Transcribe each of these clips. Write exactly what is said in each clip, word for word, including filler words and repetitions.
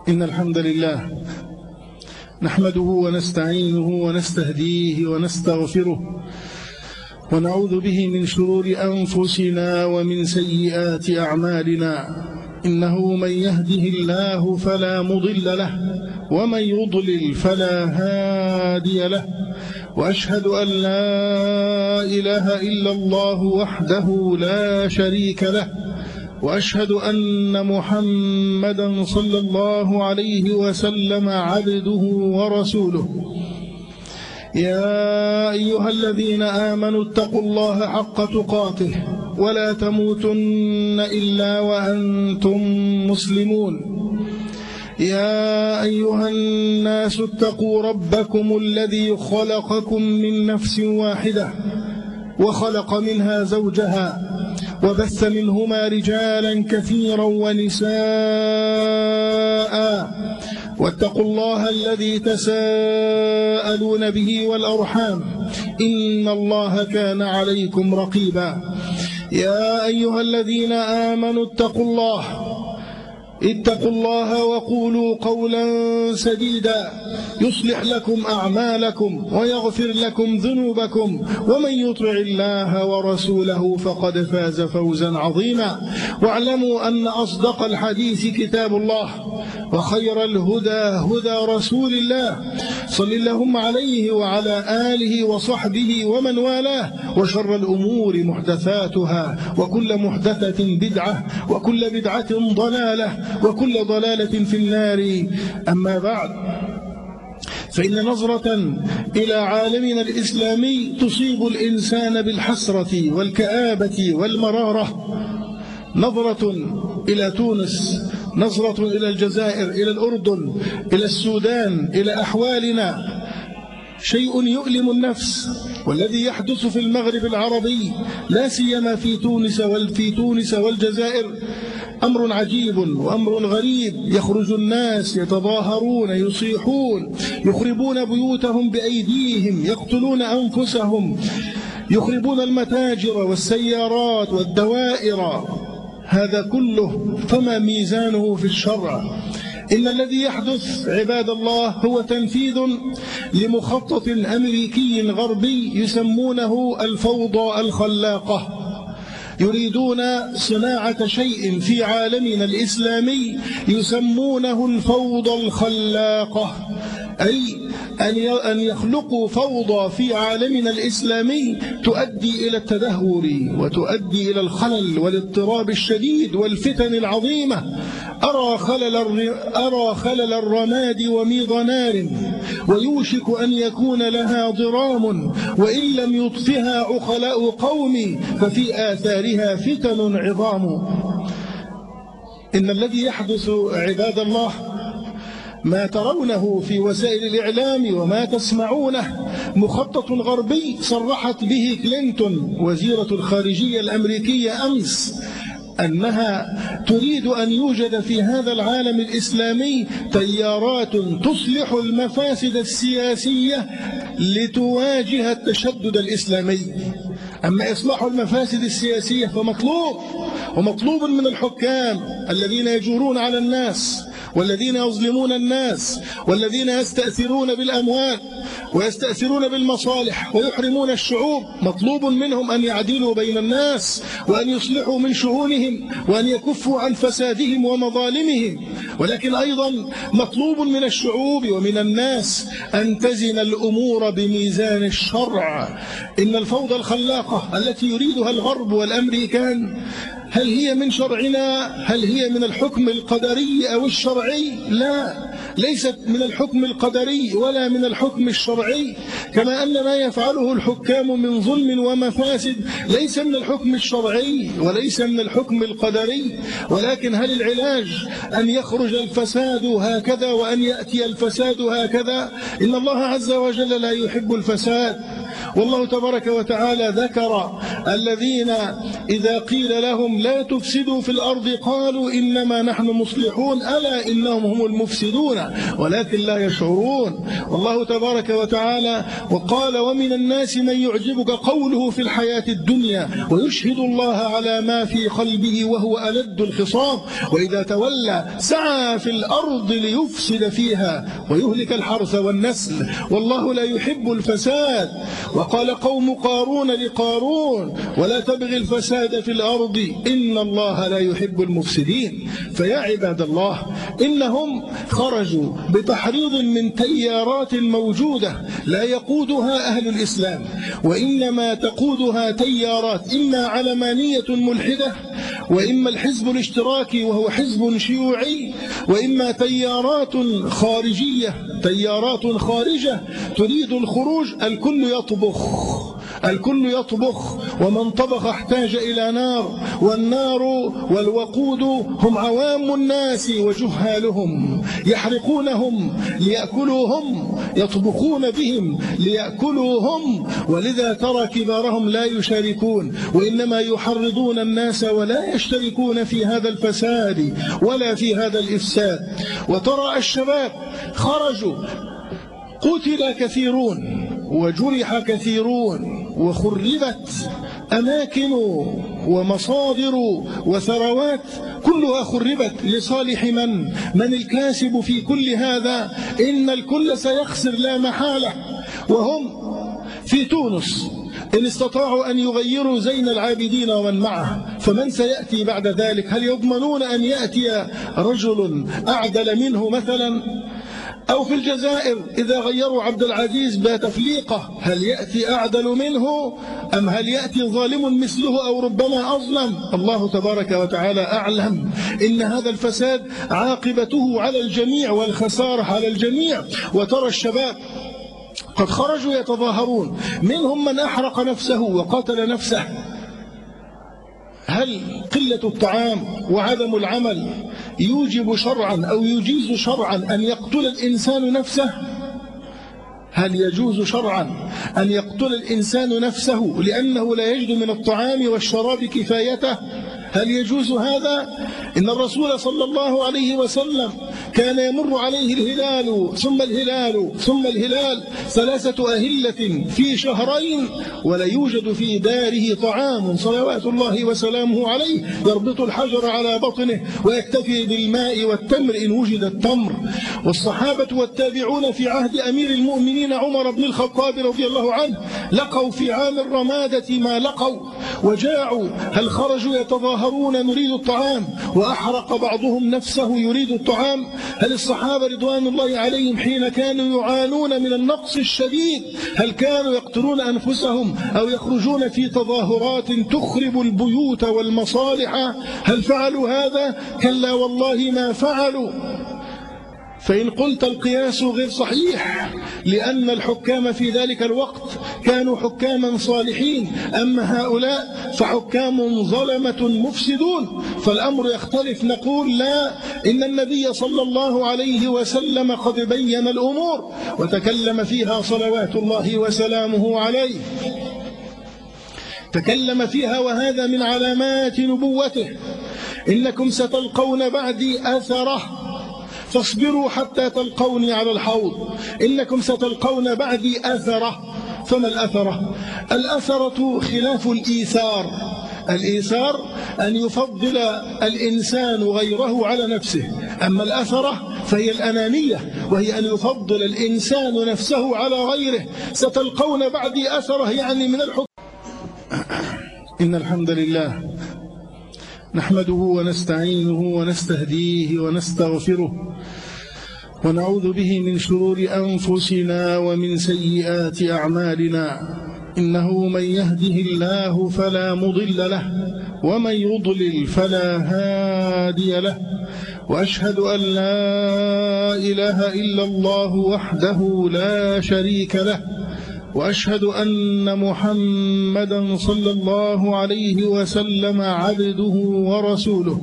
إن الحمد لله نحمده ونستعينه ونستهديه ونستغفره ونعوذ به من شرور أنفسنا ومن سيئات أعمالنا. إنه من يهده الله فلا مضل له ومن يضلل فلا هادي له، وأشهد أن لا إله إلا الله وحده لا شريك له، وأشهد أن محمدا صلى الله عليه وسلم عبده ورسوله. يا أيها الذين آمنوا اتقوا الله حق تقاته ولا تموتن إلا وأنتم مسلمون. يا أيها الناس اتقوا ربكم الذي خلقكم من نفس واحدة وخلق منها زوجها وبث منهما رجالا كثيرا ونساء، واتقوا الله الذي تساءلون به والأرحام إن الله كان عليكم رقيبا. يا أيها الذين آمنوا اتقوا الله اتقوا الله وقولوا قولا سديدا يصلح لكم أعمالكم ويغفر لكم ذنوبكم، ومن يطع الله ورسوله فقد فاز فوزا عظيما. واعلموا أن أصدق الحديث كتاب الله، وخير الهدى هدى رسول الله صلى اللهم عليه وعلى آله وصحبه ومن والاه. وشر الأمور محدثاتها، وكل محدثة بدعة، وكل بدعة ضلالة، وكل ضلالة في النار. أما بعد، فإن نظرة إلى عالمنا الإسلامي تصيب الإنسان بالحسرة والكآبة والمرارة. نظرة إلى تونس، نظرة إلى الجزائر، إلى الأردن، إلى السودان، إلى أحوالنا، شيء يؤلم النفس. والذي يحدث في المغرب العربي لا سيما في تونس وفي تونس والجزائر أمر عجيب وأمر غريب. يخرج الناس يتظاهرون، يصيحون، يخربون بيوتهم بأيديهم، يقتلون أنفسهم، يخربون المتاجر والسيارات والدوائر. هذا كله فما ميزانه في الشرع؟ إن الذي يحدث عباد الله هو تنفيذ لمخطط أمريكي غربي يسمونه الفوضى الخلاقة. يريدون صناعة شيء في عالمنا الإسلامي يسمونه الفوضى الخلاقة، أي أن يخلقوا فوضى في عالمنا الإسلامي تؤدي إلى التدهور وتؤدي إلى الخلل والاضطراب الشديد والفتن العظيمة. أرى خلل, أرى خلل الرماد وميض نار، ويوشك أن يكون لها ضرام، وإن لم يطفها عقلاء قومي ففي آثارها فتن عظام. إن الذي يحدث عباد الله ما ترونه في وسائل الإعلام وما تسمعونه مخطط غربي صرحت به كلينتون وزيرة الخارجية الأمريكية أمس، أنها تريد أن يوجد في هذا العالم الإسلامي تيارات تصلح المفاسد السياسية لتواجه التشدد الإسلامي. أما إصلاح المفاسد السياسية فمطلوب، ومطلوب من الحكام الذين يجورون على الناس والذين يظلمون الناس والذين يستأثرون بالأموال ويستأثرون بالمصالح ويحرمون الشعوب. مطلوب منهم أن يعدلوا بين الناس وأن يصلحوا من شؤونهم وأن يكفوا عن فسادهم ومظالمهم. ولكن أيضا مطلوب من الشعوب ومن الناس أن تزن الأمور بميزان الشرع. إن الفوضى الخلاقة التي يريدها الغرب والأمريكان هل هي من شرعنا؟ هل هي من الحكم القدري أو الشرعي؟ لا، ليست من الحكم القدري ولا من الحكم الشرعي. كما أن ما يفعله الحكام من ظلم ومفاسد ليس من الحكم الشرعي وليس من الحكم القدري. ولكن هل العلاج أن يخرج الفساد هكذا وأن يأتي الفساد هكذا؟ إن الله عز وجل لا يحب الفساد، والله تبارك وتعالى ذكر الذين إذا قيل لهم لا تفسدوا في الأرض قالوا إنما نحن مصلحون ألا إنهم هم المفسدون ولكن لا يشعرون. والله تبارك وتعالى وقال ومن الناس من يعجبك قوله في الحياة الدنيا ويشهد الله على ما في قلبه وهو ألد الخصام وإذا تولى سعى في الأرض ليفسد فيها ويهلك الحرث والنسل والله لا يحب الفساد. وقال قوم قارون لقارون ولا تبغي الفساد في الأرض إن الله لا يحب المفسدين. فيا عباد الله إنهم خرجوا بتحريض من تيارات موجودة لا يقودها أهل الإسلام وإنما تقودها تيارات إما علمانية ملحدة وإما الحزب الاشتراكي وهو حزب شيوعي وإما تيارات خارجية تيارات خارجة تريد الخروج. الكل يطبخ الكل يطبخ ومن طبخ احتاج إلى نار والنار والوقود هم عوام الناس وجهالهم يحرقونهم ليأكلوهم يطبخون بهم ليأكلوهم ولذا ترى كبارهم لا يشاركون وإنما يحرضون الناس ولا يشتركون في هذا الفساد ولا في هذا الإفساد. وترى الشباب خرجوا قتل كثيرون وجرح كثيرون وخربت أماكن ومصادر وثروات كلها خربت لصالح من؟ من الكاسب في كل هذا؟ إن الكل سيخسر لا محالة. وهم في تونس إن استطاعوا أن يغيروا زين العابدين ومن معه فمن سيأتي بعد ذلك؟ هل يضمنون أن يأتي رجل أعدل منه مثلا؟ أو في الجزائر إذا غيروا عبد العزيز بتفليقة هل يأتي أعدل منه أم هل يأتي ظالم مثله أو ربما أظلم؟ الله تبارك وتعالى أعلم. إن هذا الفساد عاقبته على الجميع والخسارة على الجميع. وترى الشباب قد خرجوا يتظاهرون منهم من أحرق نفسه وقتل نفسه. هل قلة الطعام وعدم العمل يوجب شرعا أو يجيز شرعا أن يقتل الإنسان نفسه؟ هل يجوز شرعا أن يقتل الإنسان نفسه لأنه لا يجد من الطعام والشراب كفايته؟ هل يجوز هذا؟ إن الرسول صلى الله عليه وسلم كان يمر عليه الهلال ثم الهلال ثم الهلال ثلاثة أهلة في شهرين ولا يوجد في داره طعام صلوات الله وسلامه عليه يربط الحجر على بطنه ويكتفي بالماء والتمر إن وجد التمر. والصحابة والتابعون في عهد أمير المؤمنين عمر بن الخطاب رضي الله عنه لقوا في عام الرمادة ما لقوا وجاعوا. هل خرجوا يتظاهرون نريد الطعام وأحرق بعضهم نفسه يريد الطعام؟ هل الصحابة رضوان الله عليهم حين كانوا يعانون من النقص الشديد هل كانوا يقتلون أنفسهم أو يخرجون في تظاهرات تخرب البيوت والمصالح؟ هل فعلوا هذا؟ كلا والله ما فعلوا. فإن قلت القياس غير صحيح لأن الحكام في ذلك الوقت كانوا حكاما صالحين أما هؤلاء فحكام ظلمة مفسدون فالأمر يختلف. نقول لا، إن النبي صلى الله عليه وسلم قد بين الأمور وتكلم فيها صلوات الله وسلامه عليه تكلم فيها وهذا من علامات نبوته. إنكم ستلقون بعدي أثره فاصبروا حتى تلقوني على الحوض. إنكم ستلقون بعدي أثرة. فما الأثرة؟ الأثرة خلاف الإيثار. الإيثار أن يفضل الإنسان غيره على نفسه، أما الأثرة فهي الأنانية وهي أن يفضل الإنسان نفسه على غيره. ستلقون بعدي أثرة يعني من الحكم. إن الحمد لله نحمده ونستعينه ونستهديه ونستغفره ونعوذ به من شرور أنفسنا ومن سيئات أعمالنا. إنه من يهده الله فلا مضل له ومن يضلل فلا هادي له وأشهد أن لا إله إلا الله وحده لا شريك له وأشهد أن محمدا صلى الله عليه وسلم عبده ورسوله.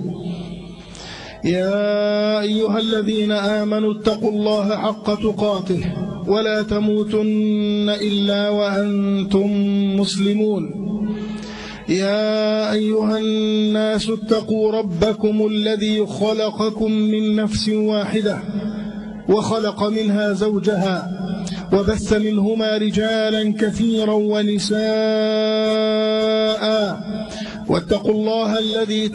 يا أيها الذين آمنوا اتقوا الله حق تقاته ولا تموتن إلا وأنتم مسلمون. يا أيها الناس اتقوا ربكم الذي خلقكم من نفس واحدة وخلق منها زوجها وبث منهما رجالا كثيرا ونساء واتقوا الله الذي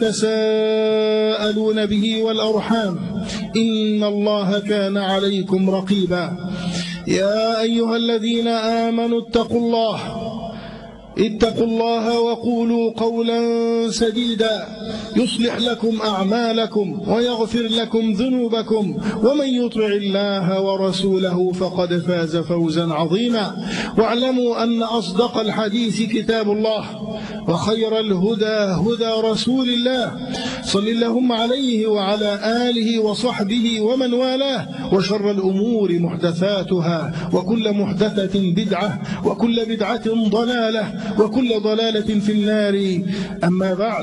تساءلون به والأرحام إن الله كان عليكم رقيبا. يا أيها الذين آمنوا اتقوا الله اتقوا الله وقولوا قولا سديدا يصلح لكم أعمالكم ويغفر لكم ذنوبكم ومن يطع الله ورسوله فقد فاز فوزا عظيما. واعلموا أن أصدق الحديث كتاب الله وخير الهدى هدى رسول الله صل اللهم عليه وعلى آله وصحبه ومن والاه. وشر الأمور محدثاتها وكل محدثة بدعة وكل بدعة ضلالة وكل ضلالة في النار. أما بعد،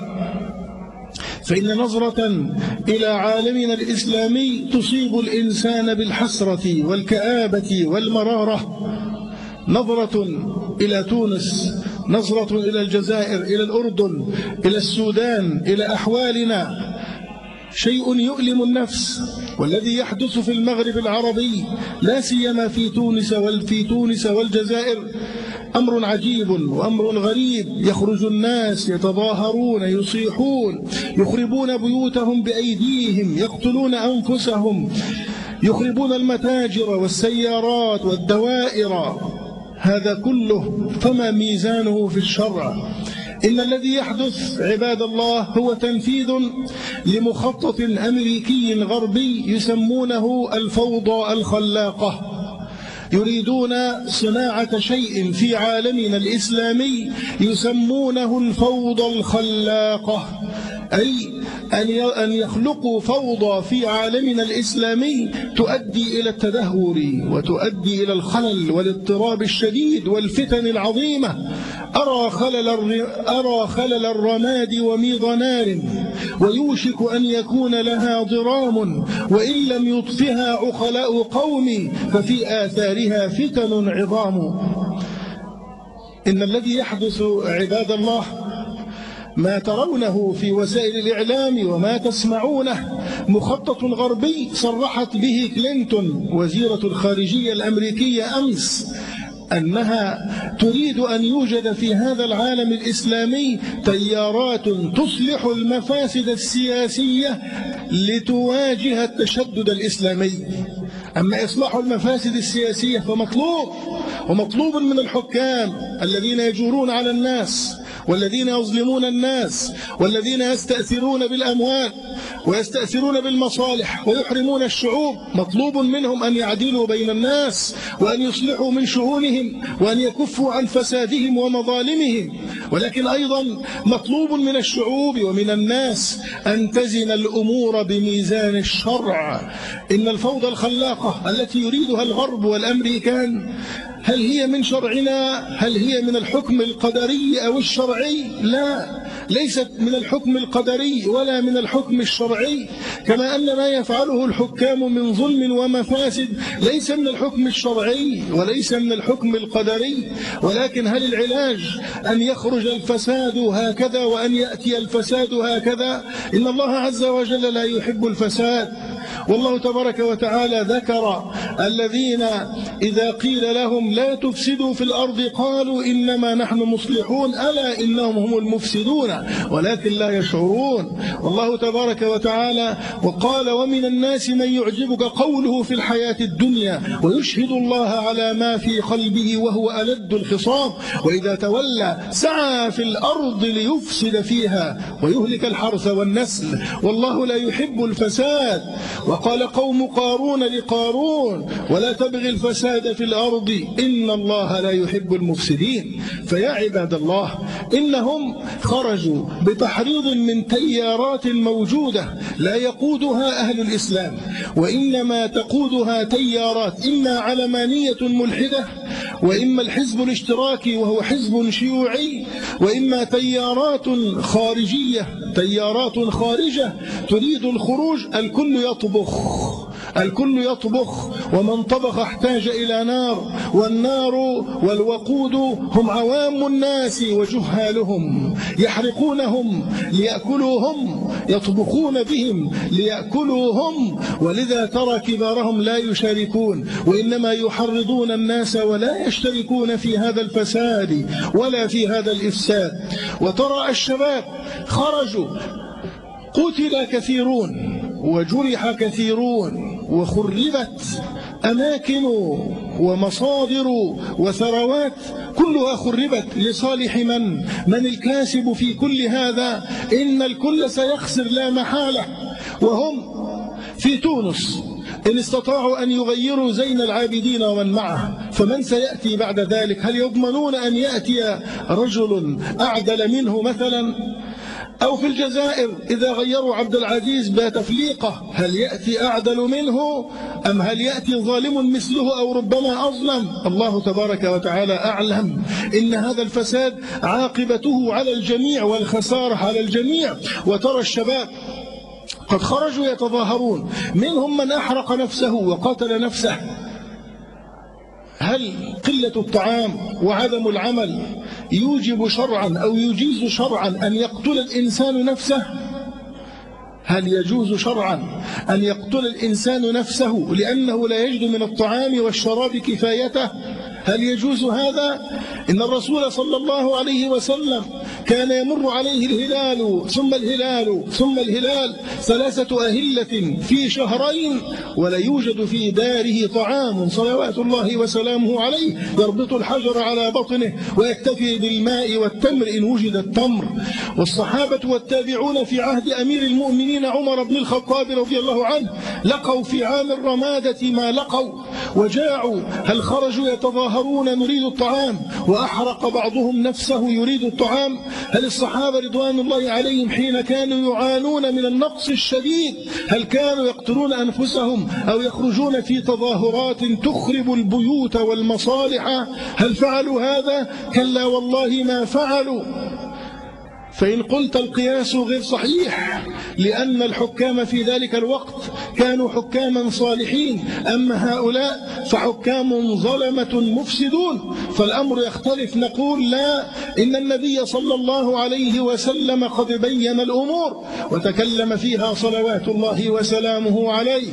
فإن نظرة إلى عالمنا الإسلامي تصيب الإنسان بالحسرة والكآبة والمرارة. نظرة إلى تونس، نظرة إلى الجزائر، إلى الأردن، إلى السودان، إلى أحوالنا، شيء يؤلم النفس. والذي يحدث في المغرب العربي لا سيما في تونس وفي تونس والجزائر أمر عجيب وأمر غريب. يخرج الناس يتظاهرون، يصيحون، يخربون بيوتهم بأيديهم، يقتلون أنفسهم، يخربون المتاجر والسيارات والدوائر. هذا كله فما ميزانه في الشرع؟ إن الذي يحدث عباد الله هو تنفيذ لمخطط أمريكي غربي يسمونه الفوضى الخلاقة. يريدون صناعة شيء في عالمنا الإسلامي يسمونه الفوضى الخلاقة، أي أن يخلقوا فوضى في عالمنا الإسلامي تؤدي إلى التدهور وتؤدي إلى الخلل والاضطراب الشديد والفتن العظيمة. أرى خلل, أرى خلل الرماد وميض نار ويوشك أن يكون لها ضرام، وإن لم يطفها عقلاء قومي ففي آثارها فتن عظام. إن الذي يحدث عباد الله ما ترونه في وسائل الإعلام وما تسمعونه مخطط غربي صرحت به كلينتون وزيرة الخارجية الأمريكية أمس أنها تريد أن يوجد في هذا العالم الإسلامي تيارات تصلح المفاسد السياسية لتواجه التشدد الإسلامي. أما إصلاح المفاسد السياسية فمطلوب، ومطلوب من الحكام الذين يجورون على الناس والذين يظلمون الناس والذين يستأثرون بالأموال ويستأثرون بالمصالح ويحرمون الشعوب. مطلوب منهم أن يعدلوا بين الناس وأن يصلحوا من شؤونهم وأن يكفوا عن فسادهم ومظالمهم. ولكن أيضا مطلوب من الشعوب ومن الناس أن تزن الأمور بميزان الشرع. إن الفوضى الخلاقة التي يريدها الغرب والأمريكان هل هي من شرعنا؟ هل هي من الحكم القدري أو الشرعي؟ لا، ليست من الحكم القدري ولا من الحكم الشرعي. كما أن ما يفعله الحكام من ظلم ومفاسد ليس من الحكم الشرعي وليس من الحكم القدري. ولكن هل العلاج أن يخرج الفساد هكذا وأن يأتي الفساد هكذا؟ إن الله عز وجل لا يحب الفساد. والله تبارك وتعالى ذكر الذين إذا قيل لهم لا تفسدوا في الأرض قالوا إنما نحن مصلحون ألا إنهم هم المفسدون ولكن لا يشعرون. والله تبارك وتعالى وقال ومن الناس من يعجبك قوله في الحياة الدنيا ويشهد الله على ما في قلبه وهو ألد الخصام وإذا تولى سعى في الأرض ليفسد فيها ويهلك الحرث والنسل والله لا يحب الفساد. وقال قوم قارون لقارون ولا تبغي الفساد في الأرض إن الله لا يحب المفسدين. فيا عباد الله إنهم خرجوا بتحريض من تيارات موجودة لا يقودها أهل الإسلام وإنما تقودها تيارات إما علمانية ملحدة وإما الحزب الاشتراكي وهو حزب شيوعي وإما تيارات خارجية تيارات خارجة تريد الخروج. الكل يطبخ الكل يطبخ ومن طبخ احتاج إلى نار، والنار والوقود هم عوام الناس وجهالهم، يحرقونهم ليأكلوهم، يطبخون بهم ليأكلوهم، ولذا ترى كبارهم لا يشاركون، وإنما يحرضون الناس ولا يشتركون في هذا الفساد ولا في هذا الإفساد. وترى الشباب خرجوا، قتل كثيرون وجرح كثيرون وخربت أماكن ومصادر وثروات كلها خربت لصالح من؟ من الكاسب في كل هذا؟ إن الكل سيخسر لا محالة. وهم في تونس إن استطاعوا أن يغيروا زين العابدين ومن معه، فمن سيأتي بعد ذلك؟ هل يضمنون أن يأتي رجل أعدل منه مثلا؟ أو في الجزائر إذا غيروا عبد العزيز بتفليقة، هل يأتي أعدل منه أم هل يأتي ظالم مثله أو ربما أظلم؟ الله تبارك وتعالى أعلم. إن هذا الفساد عاقبته على الجميع والخسارة على الجميع. وترى الشباب قد خرجوا يتظاهرون، منهم من أحرق نفسه وقتل نفسه. هل قلة الطعام وعدم العمل يوجب شرعا أو يجيز شرعا أن يقتل الإنسان نفسه؟ هل يجوز شرعا أن يقتل الإنسان نفسه لأنه لا يجد من الطعام والشراب كفايته؟ هل يجوز هذا؟ إن الرسول صلى الله عليه وسلم كان يمر عليه الهلال ثم الهلال ثم الهلال ثلاثة أهلة في شهرين ولا يوجد في داره طعام صلوات الله وسلامه عليه، يربط الحجر على بطنه ويكتفي بالماء والتمر إن وجد التمر. والصحابة والتابعون في عهد أمير المؤمنين عمر بن الخطاب رضي الله عنه لقوا في عام الرمادة ما لقوا وجاعوا. هل خرجوا يتظاهرون نريد الطعام وأحرق بعضهم نفسه يريد الطعام؟ هل الصحابة رضوان الله عليهم حين كانوا يعانون من النقص الشديد هل كانوا يقتلون أنفسهم أو يخرجون في تظاهرات تخرب البيوت والمصالح؟ هل فعلوا هذا؟ كلا والله ما فعلوا. فإن قلت القياس غير صحيح لأن الحكام في ذلك الوقت كانوا حكاما صالحين، أما هؤلاء فحكام ظلمة مفسدون، فالأمر يختلف. نقول لا، إن النبي صلى الله عليه وسلم قد بين الأمور وتكلم فيها صلوات الله وسلامه عليه،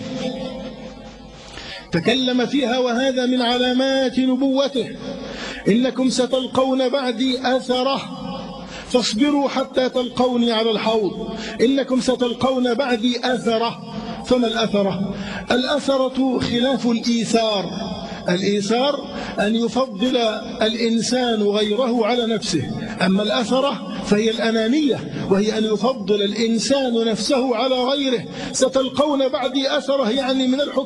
تكلم فيها وهذا من علامات نبوته. إنكم ستلقون بعدي أثره فاصبروا حتى تلقوني على الحوض. إنكم ستلقون بعدي أثرة. فما الأثرة؟ الأثرة خلاف الإيثار. الإيثار أن يفضل الإنسان غيره على نفسه، أما الأثرة فهي الأنانية وهي أن يفضل الإنسان نفسه على غيره. ستلقون بعدي أثرة يعني من الحكم